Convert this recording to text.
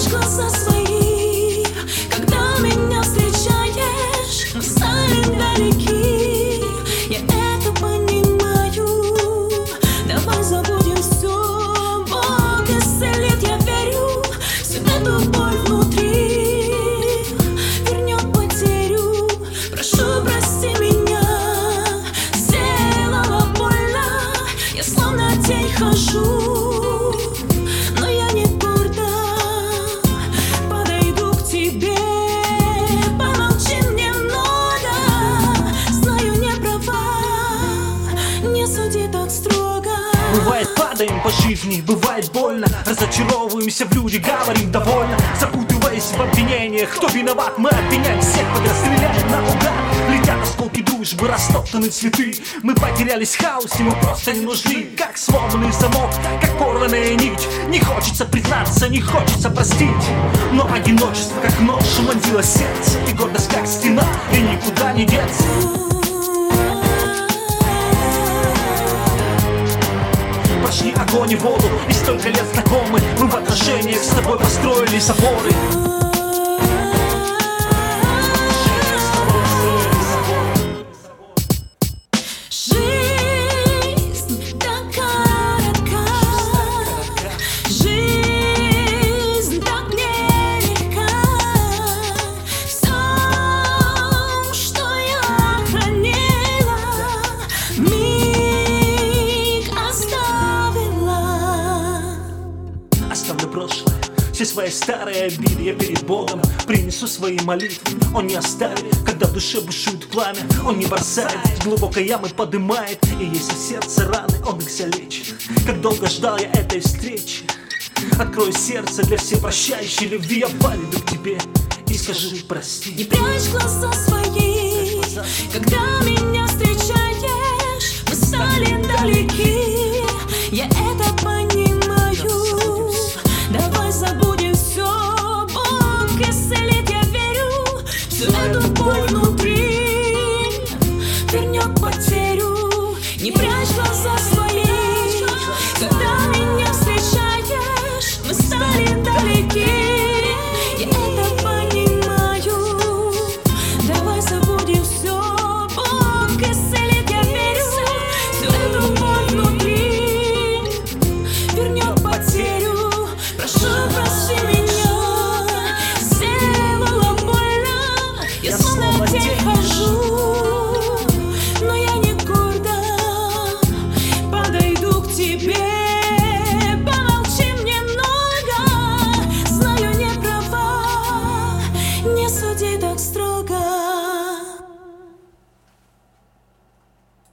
прячь глаза свои, когда меня встречаешь, мы стали далеки. Я это понимаю, давай забудем все. Бог исцелит, я верю, всю эту боль внутри вернет потерю. Прошу, прости меня, сделала больно, я словно тень хожу, но я не горда. Подойду к тебе, помолчи немного. Знаю, не права, не суди так строго. Бывает, падаем по жизни, бывает больно, разочаровываемся в люди, говорим довольно, запутываясь в обвинениях. Кто виноват, мы обвиняем всех, подразстреляем наугад. Летят осколки дружбы, растоптаны цветы. Мы потерялись в хаосе, мы просто не нужны. Как сломанный замок, как порванная нить. Не хочется признаться, не хочется простить, но одиночество как нож умонзило сердце, и гордость как стена, и никуда не деться. Прошли огонь и воду, и столько лет знакомы. Мы в отношениях с тобой построили соборы. Жизнь так коротка, жизнь так нелегка. Все, что я хранила, миг оставила. Оставлю прошлое, все свои старые обиды. Я перед Богом принесу свои молитвы. Он не оставит, когда в душе бушует пламя. Он не бросает, с глубокой ямы подымает. И если в сердце раны, он их залечит. Как долго ждал я этой встречи. Открою сердце для всепрощающей любви. Я пойду к тебе и скажи прости. Не прячь глаза свои, когда меня встречаешь, мы стали далеки. Я это понимаю, давай забудем все. Бог исцелит, я верю, всю эту боль внутри вернет потерю. Не прячь глаза свои, когда меня встречаешь, мы стали далеки. Я это понимаю, давай забудем все. Бог исцелит, я верю, всю эту боль внутри вернет потерю. Прошу, прости меня, сделала больно, я словно тень хожу, но я не горда. Подойду к тебе, помолчи немного. Знаю, не права, не суди так строго.